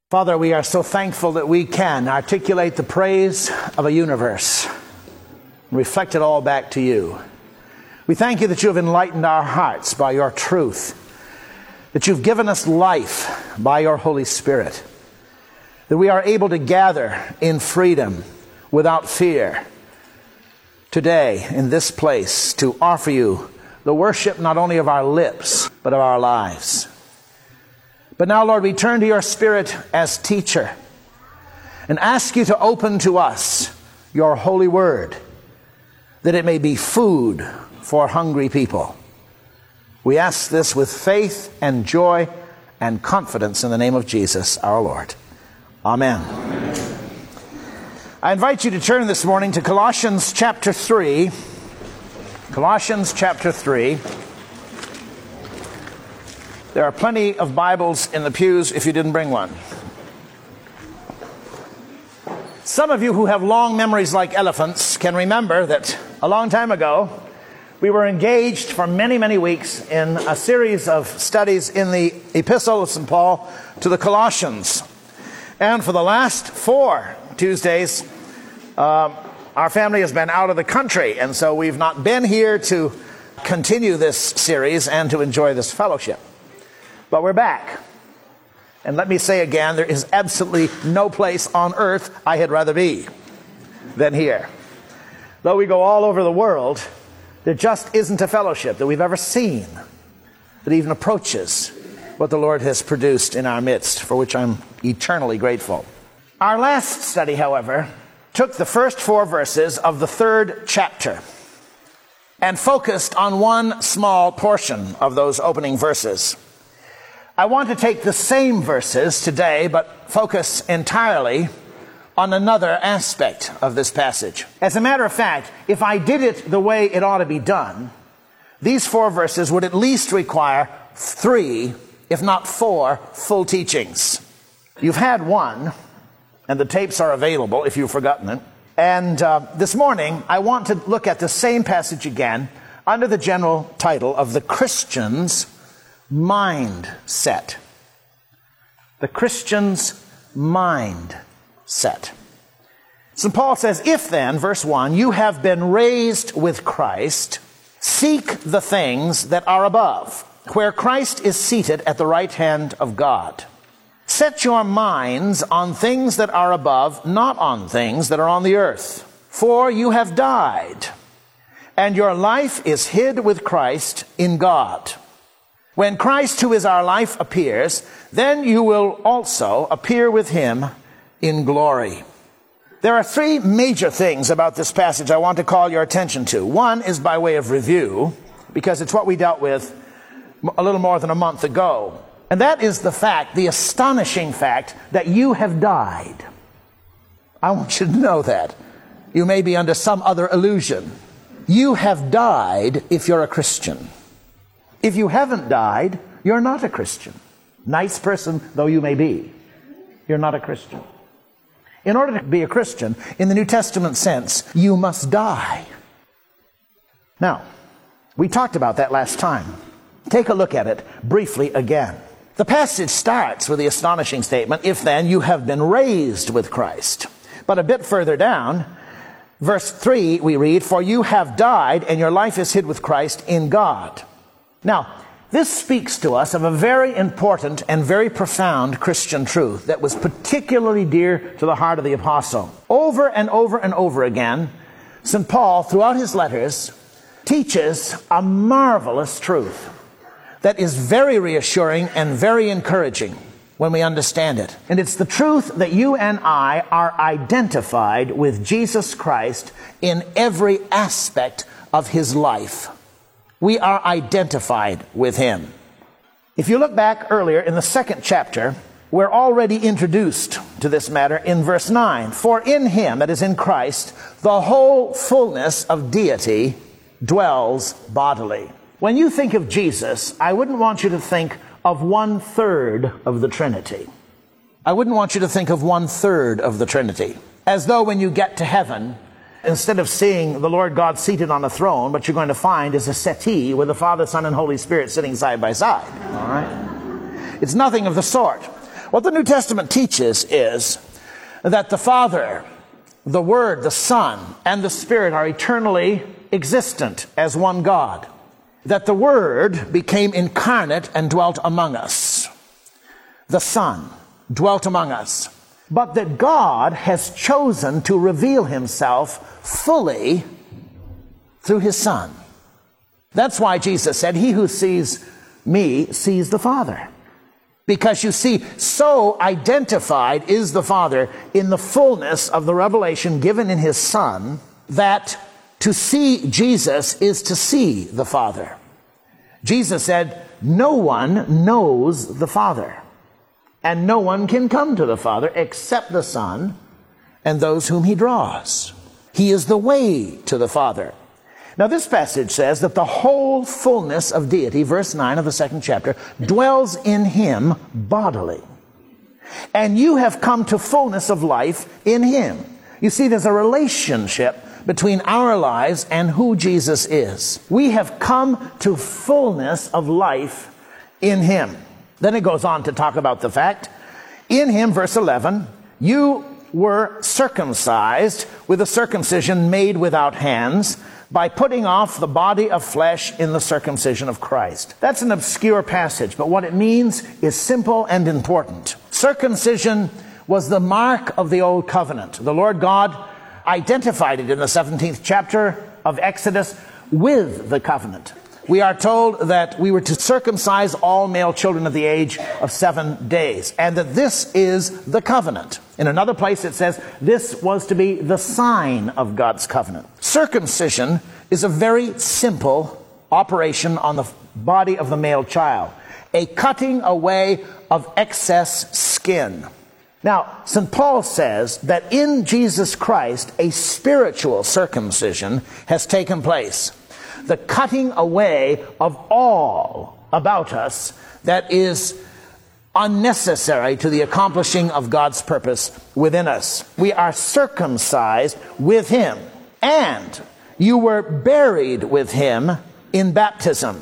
Father, we are so thankful that we can articulate the praise of a universe and reflect it all back to you. We thank you that you have enlightened our hearts by your truth, that you've given us life by your Holy Spirit, that we are able to gather in freedom without fear today in this place to offer you the worship not only of our lips but of our lives. But now, Lord, we turn to your Spirit as teacher and ask you to open to us your holy word, that it may be food for hungry people. We ask this with faith and joy and confidence in the name of Jesus, our Lord. Amen. I invite you to turn this morning to Colossians chapter 3. Colossians chapter 3. There are plenty of Bibles in the pews if you didn't bring one. Some of you who have long memories like elephants can remember that a long time ago we were engaged for many, many weeks in a series of studies in the Epistle of St. Paul to the Colossians. And for the last 4 Tuesdays, our family has been out of the country, and so we've not been here to continue this series and to enjoy this fellowship. But we're back. And let me say again, there is absolutely no place on earth I had rather be than here. Though we go all over the world, there just isn't a fellowship that we've ever seen that even approaches what the Lord has produced in our midst, for which I'm eternally grateful. Our last study, however, took the first 4 verses of the 3rd chapter and focused on one small portion of those opening verses. I want to take the same verses today, but focus entirely on another aspect of this passage. As a matter of fact, if I did it the way it ought to be done, these 4 verses would at least require 3, if not 4, full teachings. You've had one, and the tapes are available if you've forgotten it. And this morning, I want to look at the same passage again under the general title of the Christian's mindset. The Christian's mindset. St. Paul says, if then, verse 1, you have been raised with Christ, seek the things that are above, where Christ is seated at the right hand of God. Set your minds on things that are above, not on things that are on the earth. For you have died, and your life is hid with Christ in God. When Christ, who is our life, appears, then you will also appear with him in glory. There are 3 major things about this passage I want to call your attention to. One is by way of review, because it's what we dealt with a little more than a month ago. And that is the astonishing fact that you have died. I want you to know that. You may be under some other illusion. You have died if you're a Christian. If you haven't died, you're not a Christian. Nice person though you may be, you're not a Christian. In order to be a Christian, in the New Testament sense, you must die. Now, we talked about that last time. Take a look at it briefly again. The passage starts with the astonishing statement, if then you have been raised with Christ. But a bit further down, verse 3, we read, for you have died and your life is hid with Christ in God. Now, this speaks to us of a very important and very profound Christian truth that was particularly dear to the heart of the apostle. Over and over and over again, St. Paul, throughout his letters, teaches a marvelous truth that is very reassuring and very encouraging when we understand it. And it's the truth that you and I are identified with Jesus Christ in every aspect of his life. We are identified with him. If you look back earlier in the 2nd chapter, we're already introduced to this matter in verse 9. For in him, that is in Christ, the whole fullness of deity dwells bodily. When you think of Jesus, I wouldn't want you to think of 1/3 of the Trinity. I wouldn't want you to think of 1/3 of the Trinity, as though when you get to heaven, instead of seeing the Lord God seated on a throne, what you're going to find is a settee with the Father, Son, and Holy Spirit sitting side by side. All right? It's nothing of the sort. What the New Testament teaches is that the Father, the Word, the Son, and the Spirit are eternally existent as one God. That the Word became incarnate and dwelt among us. The Son dwelt among us. But that God has chosen to reveal himself fully through his Son. That's why Jesus said, "He who sees me sees the Father." Because you see, so identified is the Father in the fullness of the revelation given in his Son, that to see Jesus is to see the Father. Jesus said, "No one knows the Father, and no one can come to the Father except the Son and those whom he draws. He is the way to the Father." Now this passage says that the whole fullness of deity, verse 9 of the 2nd chapter, dwells in him bodily. And you have come to fullness of life in him. You see, there's a relationship between our lives and who Jesus is. We have come to fullness of life in him. Then it goes on to talk about the fact, in him, verse 11, you were circumcised with a circumcision made without hands, by putting off the body of flesh in the circumcision of Christ. That's an obscure passage, but what it means is simple and important. Circumcision was the mark of the old covenant. The Lord God identified it in the 17th chapter of Exodus with the covenant. We are told that we were to circumcise all male children of the age of 7 days, and that this is the covenant. In another place it says this was to be the sign of God's covenant. Circumcision is a very simple operation on the body of the male child, a cutting away of excess skin. Now, St. Paul says that in Jesus Christ, a spiritual circumcision has taken place. The cutting away of all about us that is unnecessary to the accomplishing of God's purpose within us. We are circumcised with him, and you were buried with him in baptism,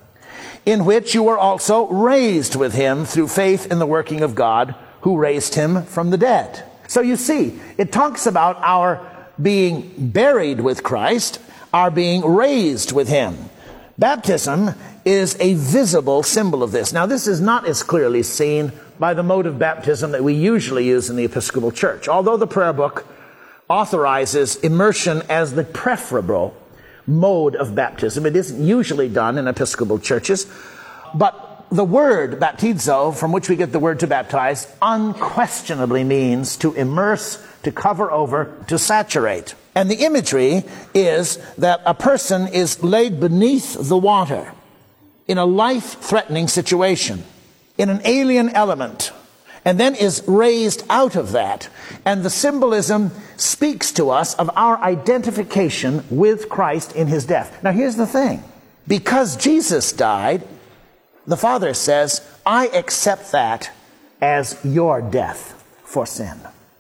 in which you were also raised with him through faith in the working of God, who raised him from the dead. So you see, it talks about our being buried with Christ, are being raised with him. Baptism is a visible symbol of this. Now, this is not as clearly seen by the mode of baptism that we usually use in the Episcopal Church. Although the prayer book authorizes immersion as the preferable mode of baptism, it isn't usually done in Episcopal churches. But the word baptizo, from which we get the word to baptize, unquestionably means to immerse, to cover over, to saturate. And the imagery is that a person is laid beneath the water in a life-threatening situation, in an alien element, and then is raised out of that. And the symbolism speaks to us of our identification with Christ in his death. Now here's the thing. Because Jesus died, the Father says, I accept that as your death for sin.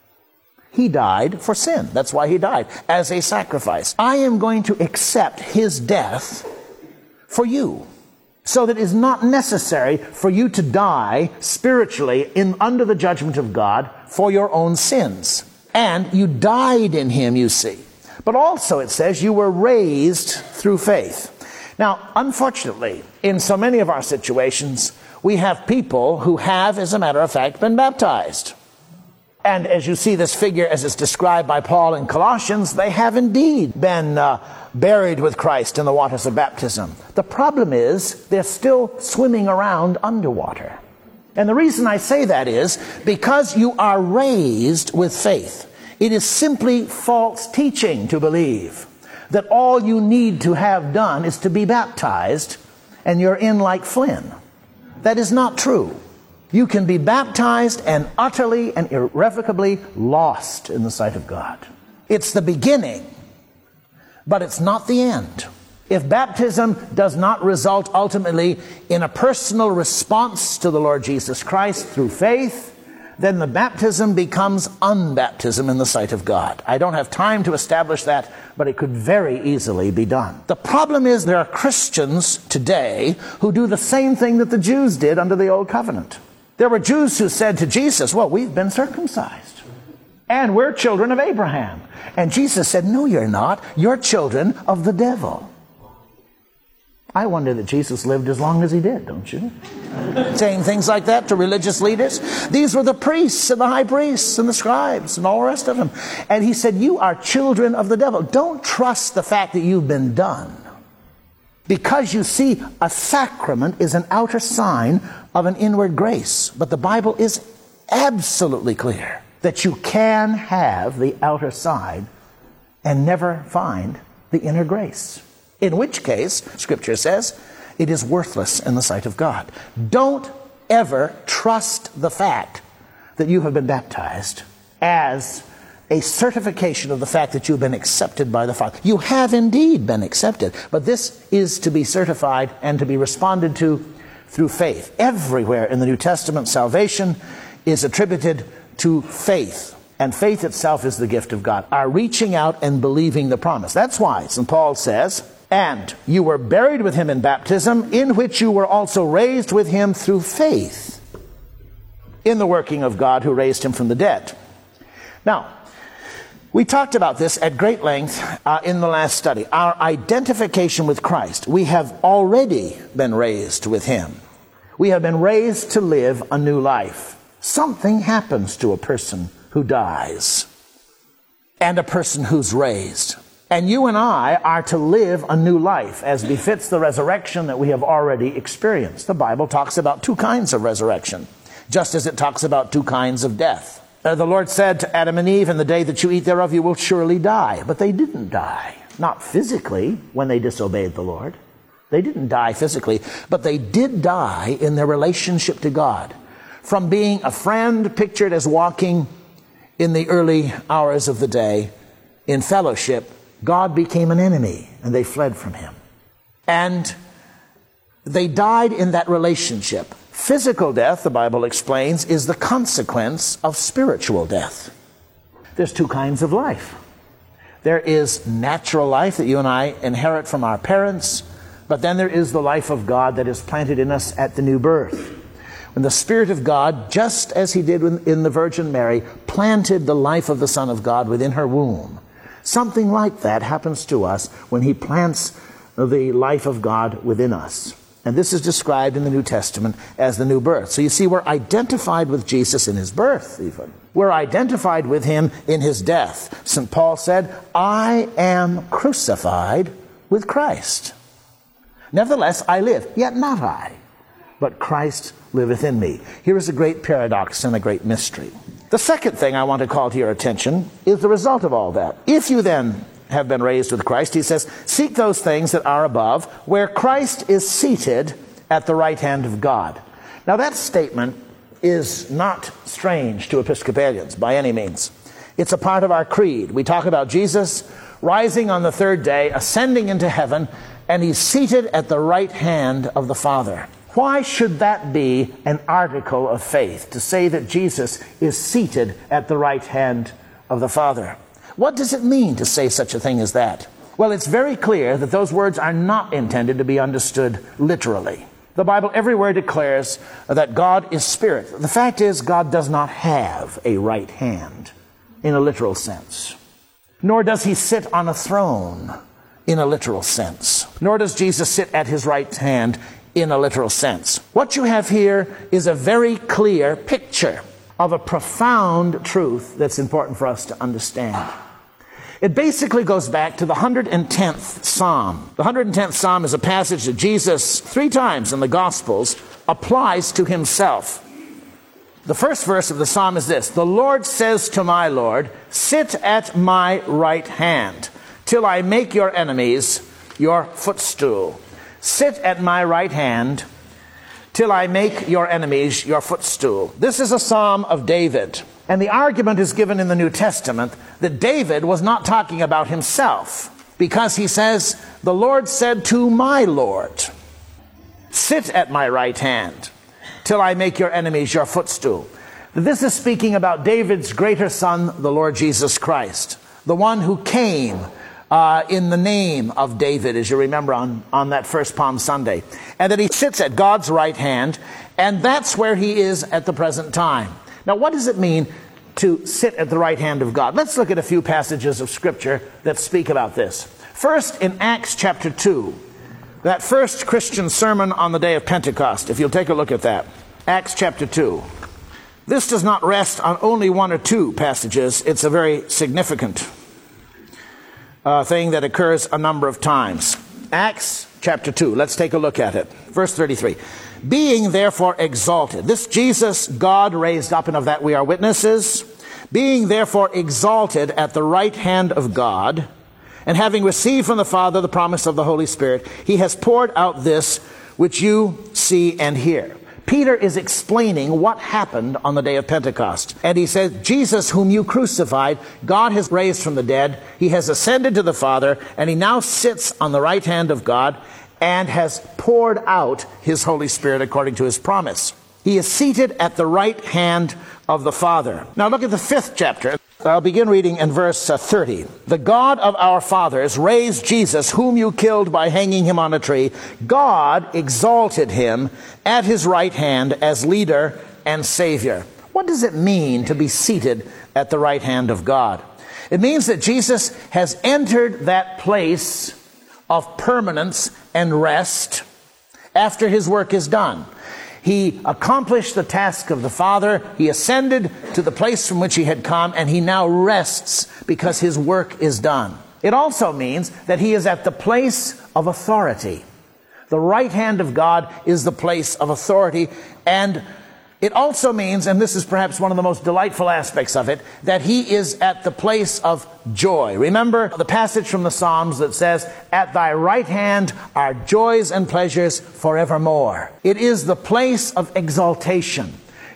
He died for sin. That's why he died, as a sacrifice. I am going to accept his death for you, so that it is not necessary for you to die spiritually under the judgment of God for your own sins. And you died in him, you see. But also it says you were raised through faith. Now, unfortunately, in so many of our situations, we have people who have, as a matter of fact, been baptized. And as you see this figure as it's described by Paul in Colossians, they have indeed been buried with Christ in the waters of baptism. The problem is they're still swimming around underwater. And the reason I say that is because you are raised with faith. It is simply false teaching to believe that all you need to have done is to be baptized and you're in like Flynn. That is not true. You can be baptized and utterly and irrevocably lost in the sight of God. It's the beginning, but it's not the end. If baptism does not result ultimately in a personal response to the Lord Jesus Christ through faith, then the baptism becomes unbaptism in the sight of God. I don't have time to establish that, but it could very easily be done. The problem is there are Christians today who do the same thing that the Jews did under the Old Covenant. There were Jews who said to Jesus, well, we've been circumcised, and we're children of Abraham. And Jesus said, no, you're not. You're children of the devil. I wonder that Jesus lived as long as he did, don't you? Saying things like that to religious leaders. These were the priests and the high priests and the scribes and all the rest of them. And he said, you are children of the devil. Don't trust the fact that you've been done. Because you see, a sacrament is an outer sign of an inward grace. But the Bible is absolutely clear that you can have the outer side and never find the inner grace. In which case, Scripture says, it is worthless in the sight of God. Don't ever trust the fact that you have been baptized as a certification of the fact that you've been accepted by the Father. You have indeed been accepted, but this is to be certified and to be responded to through faith. Everywhere in the New Testament, salvation is attributed to faith. And faith itself is the gift of God, our reaching out and believing the promise. That's why St. Paul says, and you were buried with him in baptism, in which you were also raised with him through faith in the working of God who raised him from the dead. Now, we talked about this at great length in the last study. Our identification with Christ. We have already been raised with him. We have been raised to live a new life. Something happens to a person who dies and a person who's raised. And you and I are to live a new life as befits the resurrection that we have already experienced. The Bible talks about two kinds of resurrection, just as it talks about two kinds of death. The Lord said to Adam and Eve, in the day that you eat thereof, you will surely die. But they didn't die. Not physically when they disobeyed the Lord. They didn't die physically, but they did die in their relationship to God. From being a friend pictured as walking in the early hours of the day in fellowship, God became an enemy, and they fled from him. And they died in that relationship. Physical death, the Bible explains, is the consequence of spiritual death. There's two kinds of life. There is natural life that you and I inherit from our parents, but then there is the life of God that is planted in us at the new birth. When the Spirit of God, just as he did in the Virgin Mary, planted the life of the Son of God within her womb. Something like that happens to us when he plants the life of God within us. And this is described in the New Testament as the new birth. So you see, we're identified with Jesus in his birth, even. We're identified with him in his death. St. Paul said, I am crucified with Christ. Nevertheless, I live, yet not I, but Christ liveth in me. Here is a great paradox and a great mystery. The second thing I want to call to your attention is the result of all that. If you then have been raised with Christ, he says, seek those things that are above, where Christ is seated at the right hand of God. Now that statement is not strange to Episcopalians by any means. It's a part of our creed. We talk about Jesus rising on the third day, ascending into heaven, and he's seated at the right hand of the Father. Why should that be an article of faith, to say that Jesus is seated at the right hand of the Father? What does it mean to say such a thing as that? Well, it's very clear that those words are not intended to be understood literally. The Bible everywhere declares that God is spirit. The fact is, God does not have a right hand in a literal sense. Nor does he sit on a throne in a literal sense. Nor does Jesus sit at his right hand in a literal sense. What you have here is a very clear picture of a profound truth that's important for us to understand. It basically goes back to the 110th Psalm. The 110th Psalm is a passage that Jesus, 3 times in the Gospels, applies to himself. The first verse of the Psalm is this: the Lord says to my Lord, sit at my right hand, till I make your enemies your footstool. Sit at my right hand, till I make your enemies your footstool. This is a psalm of David. And the argument is given in the New Testament that David was not talking about himself, because he says, the Lord said to my Lord, sit at my right hand, till I make your enemies your footstool. This is speaking about David's greater son, the Lord Jesus Christ, the one who came in the name of David, as you remember on that first Palm Sunday, and that he sits at God's right hand, And that's where he is at the present time. Now, what does it mean to sit at the right hand of God? Let's look at a few passages of Scripture that speak about this. First, in Acts chapter 2, that first Christian sermon on the day of Pentecost, if you'll take a look at that. Acts chapter 2. This does not rest on only one or two passages. It's a very significant thing that occurs a number of times. Acts chapter 2. Let's take a look at it. Verse 33. Being therefore exalted. This Jesus God raised up, and of that we are witnesses. Being therefore exalted at the right hand of God, and having received from the Father the promise of the Holy Spirit, he has poured out this which you see and hear. Peter is explaining what happened on the day of Pentecost. And he says, Jesus whom you crucified, God has raised from the dead. He has ascended to the Father, and he now sits on the right hand of God and has poured out his Holy Spirit according to his promise. He is seated at the right hand of the Father. Now look at the 5th chapter. I'll begin reading in verse 30. The God of our fathers raised Jesus, whom you killed by hanging him on a tree. God exalted him at his right hand as leader and Savior. What does it mean to be seated at the right hand of God? It means that Jesus has entered that place of permanence and rest after his work is done. He accomplished the task of the Father. He ascended to the place from which he had come, and he now rests because his work is done. It also means that he is at the place of authority. The right hand of God is the place of authority, and it also means, and this is perhaps one of the most delightful aspects of it, that he is at the place of joy. Remember the passage from the Psalms that says, at thy right hand are joys and pleasures forevermore. It is the place of exaltation.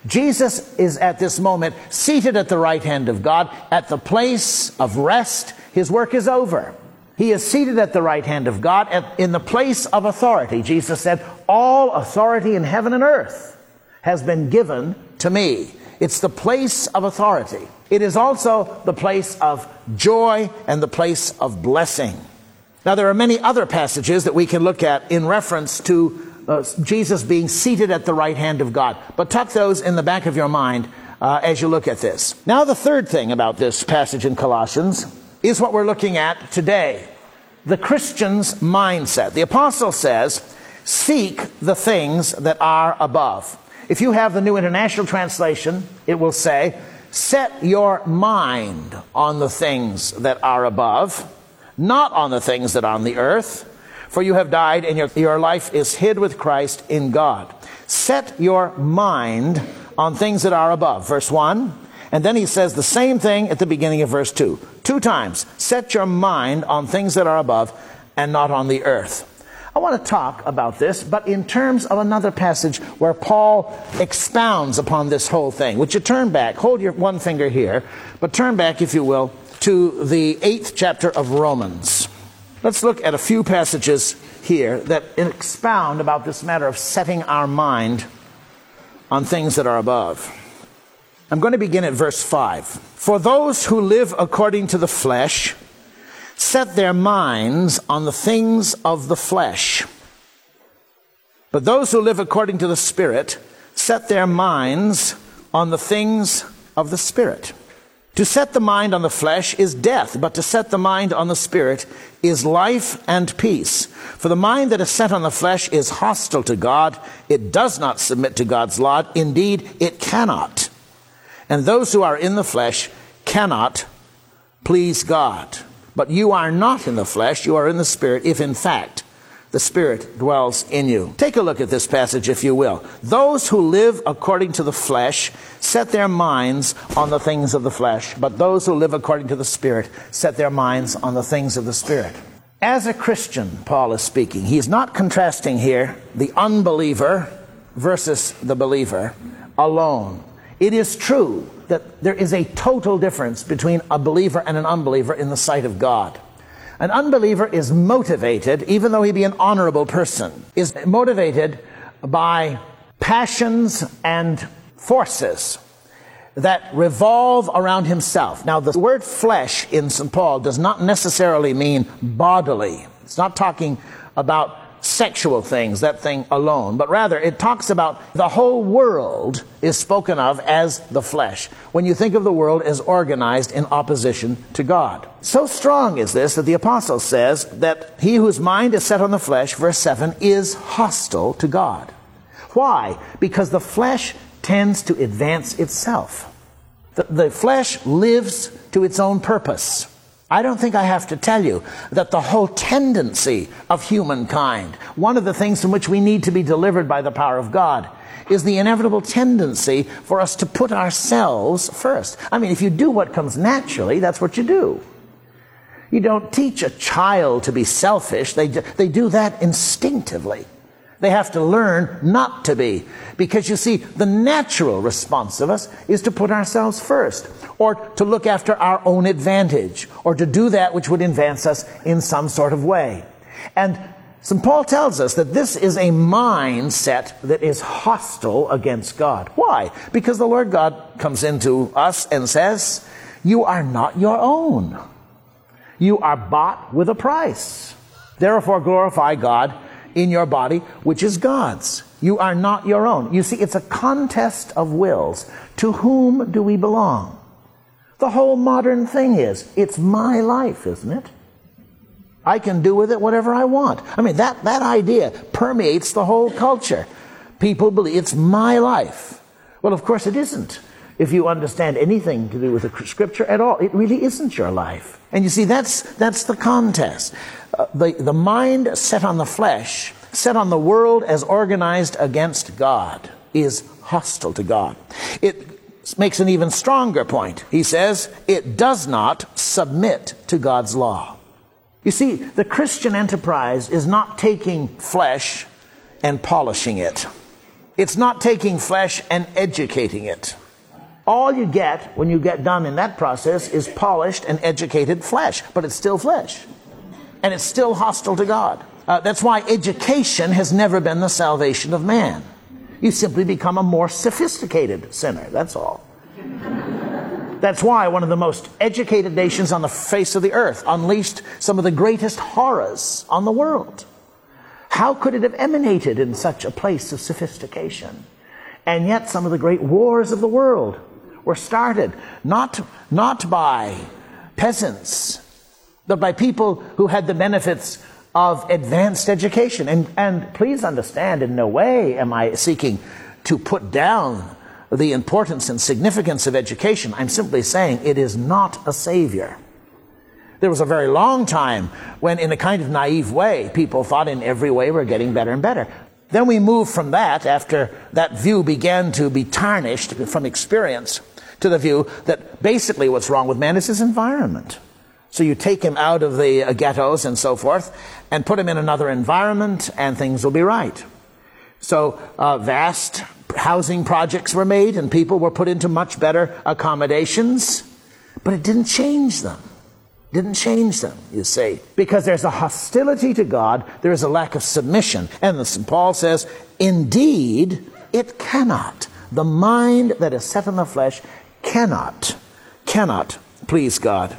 Jesus is at this moment seated at the right hand of God, at the place of rest. His work is over. He is seated at the right hand of God in the place of authority. Jesus said, all authority in heaven and earth has been given to me. It's the place of authority. It is also the place of joy and the place of blessing. Now, there are many other passages that we can look at in reference to Jesus being seated at the right hand of God. But tuck those in the back of your mind as you look at this. Now, the third thing about this passage in Colossians is what we're looking at today. The Christian's mindset. The apostle says, seek the things that are above. If you have the New International Translation, it will say, set your mind on the things that are above, not on the things that are on the earth, for you have died and your life is hid with Christ in God. Set your mind on things that are above. Verse 1, and then he says the same thing at the beginning of verse 2. 2 times, set your mind on things that are above and not on the earth. I want to talk about this, but in terms of another passage where Paul expounds upon this whole thing. Would you turn back? Hold your one finger here, but turn back, if you will, to the 8th chapter of Romans. Let's look at a few passages here that expound about this matter of setting our mind on things that are above. I'm going to begin at verse 5. For those who live according to the flesh set their minds on the things of the flesh. But those who live according to the Spirit set their minds on the things of the Spirit. To set the mind on the flesh is death, but to set the mind on the Spirit is life and peace. For the mind that is set on the flesh is hostile to God. It does not submit to God's law. Indeed, it cannot. And those who are in the flesh cannot please God. But you are not in the flesh, you are in the Spirit, if in fact the Spirit dwells in you. Take a look at this passage, if you will. Those who live according to the flesh set their minds on the things of the flesh, but those who live according to the Spirit set their minds on the things of the Spirit. As a Christian, Paul is speaking. He's not contrasting here the unbeliever versus the believer alone. It is true that there is a total difference between a believer and an unbeliever in the sight of God. An unbeliever is motivated, even though he be an honorable person, is motivated by passions and forces that revolve around himself. Now, the word flesh in St. Paul does not necessarily mean bodily. It's not talking about sexual things, that thing alone, but rather it talks about the whole world is spoken of as the flesh, when you think of the world as organized in opposition to God. So strong is this that the apostle says that he whose mind is set on the flesh, verse 7, is hostile to God. Why? Because the flesh tends to advance itself. The flesh lives to its own purpose. I don't think I have to tell you that the whole tendency of humankind, one of the things from which we need to be delivered by the power of God, is the inevitable tendency for us to put ourselves first. I mean, if you do what comes naturally, that's what you do. You don't teach a child to be selfish. They do that instinctively. They have to learn not to be. Because you see, the natural response of us is to put ourselves first, or to look after our own advantage, or to do that which would advance us in some sort of way. And St. Paul tells us that this is a mindset that is hostile against God. Why? Because the Lord God comes into us and says, you are not your own. You are bought with a price. Therefore glorify God in your body, which is God's. You are not your own. You see, it's a contest of wills. To whom do we belong? The whole modern thing is, it's my life, isn't it? I can do with it whatever I want. I mean, that idea permeates the whole culture. People believe it's my life. Well, of course it isn't. If you understand anything to do with the Scripture at all, it really isn't your life. And you see, that's the contest. The mind set on the flesh, set on the world as organized against God, is hostile to God. It makes an even stronger point. He says, it does not submit to God's law. You see, the Christian enterprise is not taking flesh and polishing it. It's not taking flesh and educating it. All you get when you get done in that process is polished and educated flesh, but it's still flesh. And it's still hostile to God. That's why education has never been the salvation of man. You simply become a more sophisticated sinner, that's all. That's why one of the most educated nations on the face of the earth unleashed some of the greatest horrors on the world. How could it have emanated in such a place of sophistication? And yet some of the great wars of the world were started not by peasants, but by people who had the benefits of advanced education. And please understand, in no way am I seeking to put down the importance and significance of education. I'm simply saying it is not a savior. There was a very long time when, in a kind of naive way, people thought in every way we're getting better and better. Then we moved from that, after that view began to be tarnished from experience, to the view that basically what's wrong with man is his environment. So you take him out of the ghettos and so forth and put him in another environment and things will be right. So vast housing projects were made and people were put into much better accommodations, but it didn't change them. Didn't change them, you see. Because there's a hostility to God, there is a lack of submission. And St. Paul says, indeed, it cannot. The mind that is set on the flesh cannot please God.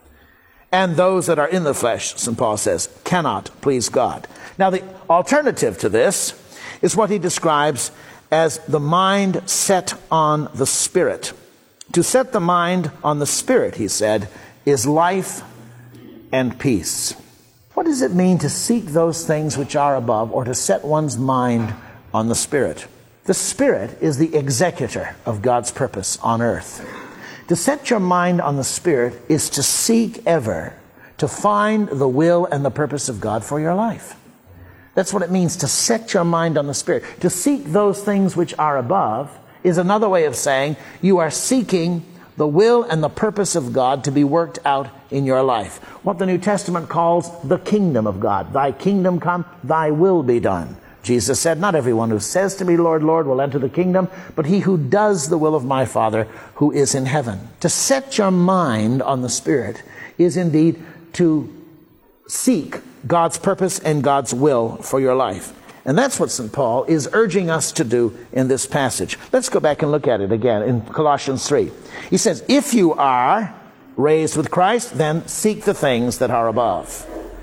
And those that are in the flesh, St. Paul says, cannot please God. Now, the alternative to this is what he describes as the mind set on the Spirit. To set the mind on the Spirit, he said, is life and peace. What does it mean to seek those things which are above, or to set one's mind on the Spirit? The Spirit is the executor of God's purpose on earth. To set your mind on the Spirit is to seek ever to find the will and the purpose of God for your life. That's what it means to set your mind on the Spirit. To seek those things which are above is another way of saying you are seeking the will and the purpose of God to be worked out in your life. What the New Testament calls the kingdom of God. Thy kingdom come, thy will be done. Jesus said, not everyone who says to me, Lord, Lord, will enter the kingdom, but he who does the will of my Father who is in heaven. To set your mind on the Spirit is indeed to seek God's purpose and God's will for your life. And that's what St. Paul is urging us to do in this passage. Let's go back and look at it again in Colossians 3. He says, if you are raised with Christ, then seek the things that are above.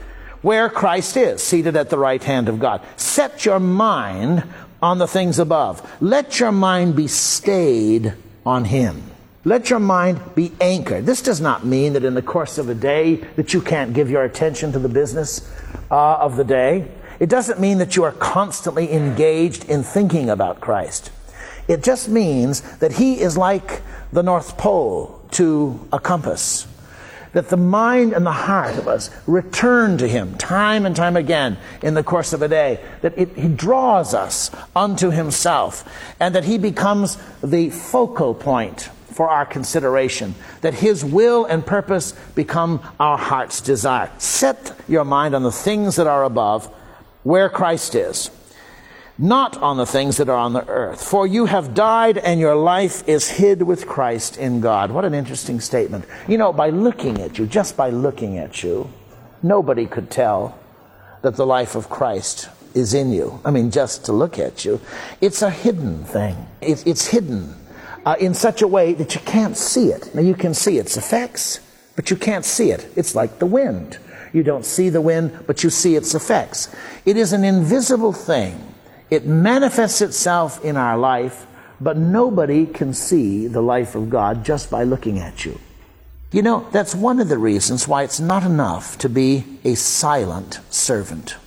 where Christ is, seated at the right hand of God. Set your mind on the things above. Let your mind be stayed on Him. Let your mind be anchored. This does not mean that in the course of a day that you can't give your attention to the business of the day. It doesn't mean that you are constantly engaged in thinking about Christ. It just means that He is like the North Pole to a compass. That the mind and the heart of us return to Him time and time again in the course of a day. That He draws us unto Himself, and that He becomes the focal point for our consideration. That His will and purpose become our heart's desire. Set your mind on the things that are above, where Christ is, not on the things that are on the earth. For you have died, and your life is hid with Christ in God. What an interesting statement. You know, by looking at you, just by looking at you, nobody could tell that the life of Christ is in you. I mean, just to look at you. It's a hidden thing. It's hidden in such a way that you can't see it. Now, you can see its effects, but you can't see it. It's like the wind. You don't see the wind, but you see its effects. It is an invisible thing. It manifests itself in our life, but nobody can see the life of God just by looking at you. You know, that's one of the reasons why it's not enough to be a silent servant.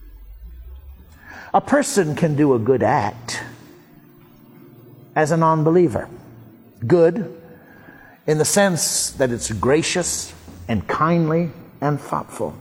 A person can do a good act as a non-believer. Good in the sense that it's gracious and kindly and thoughtful.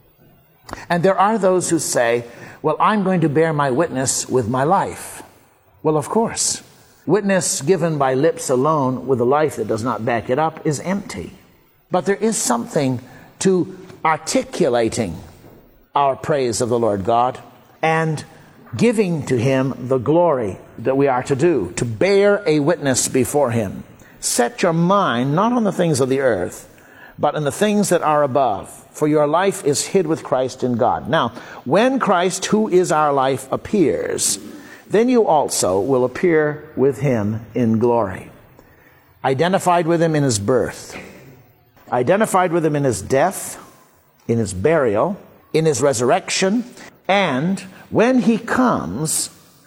And there are those who say, well, I'm going to bear my witness with my life. Well, of course. Witness given by lips alone with a life that does not back it up is empty. But there is something to articulating our praise of the Lord God and giving to Him the glory that we are to do, to bear a witness before Him. Set your mind not on the things of the earth, but in the things that are above. For your life is hid with Christ in God. Now, when Christ, who is our life, appears, then you also will appear with Him in glory. Identified with Him in His birth. Identified with Him in His death, in His burial, in His resurrection. And when He comes,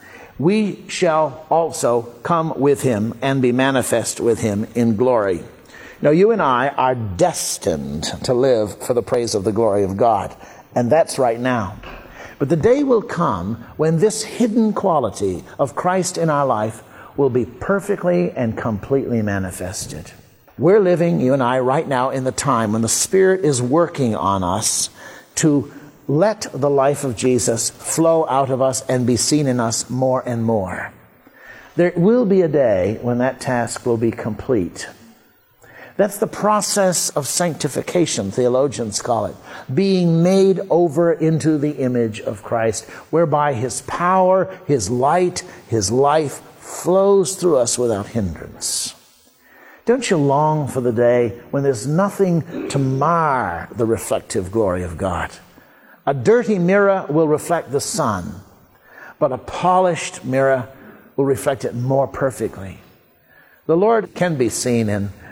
we shall also come with Him and be manifest with Him in glory. Now, you and I are destined to live for the praise of the glory of God. And that's right now. But the day will come when this hidden quality of Christ in our life will be perfectly and completely manifested. We're living, you and I, right now in the time when the Spirit is working on us to let the life of Jesus flow out of us and be seen in us more and more. There will be a day when that task will be complete. That's the process of sanctification, theologians call it. Being made over into the image of Christ, whereby His power, His light, His life flows through us without hindrance. Don't you long for the day when there's nothing to mar the reflective glory of God? A dirty mirror will reflect the sun, but a polished mirror will reflect it more perfectly. The Lord can be seen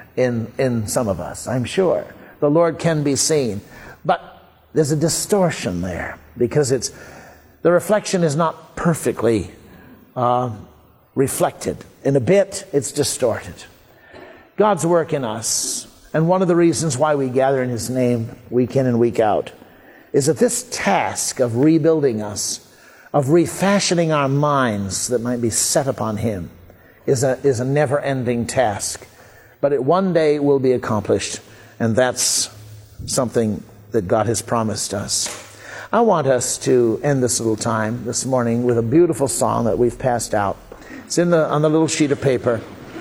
in some of us, I'm sure. The Lord can be seen. But there's a distortion there because the reflection is not perfectly reflected. In a bit, it's distorted. God's work in us, and one of the reasons why we gather in His name week in and week out, is that this task of rebuilding us, of refashioning our minds that might be set upon Him, is a never-ending task. But it one day will be accomplished, and that's something that God has promised us. I want us to end this little time this morning with a beautiful song that we've passed out. It's on the little sheet of paper,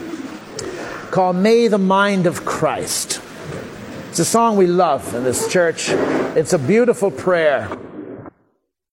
called May the Mind of Christ. It's a song we love in this church. It's a beautiful prayer.